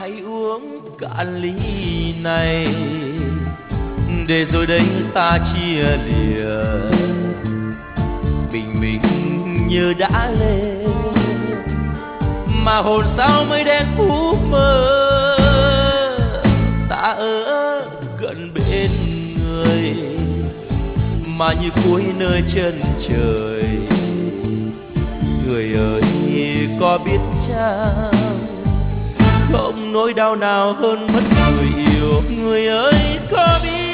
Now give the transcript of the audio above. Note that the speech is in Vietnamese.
hãy uống cạn ly này để rồi đây ta chia lìa, bình minh như đã lên mà hồn sao mây đen phủ mờ. Ta ở gần bên người mà như cuối nơi chân trời. Người ơi có biết chăng không nỗi đau nào hơn mất người yêu. Người ơi có biết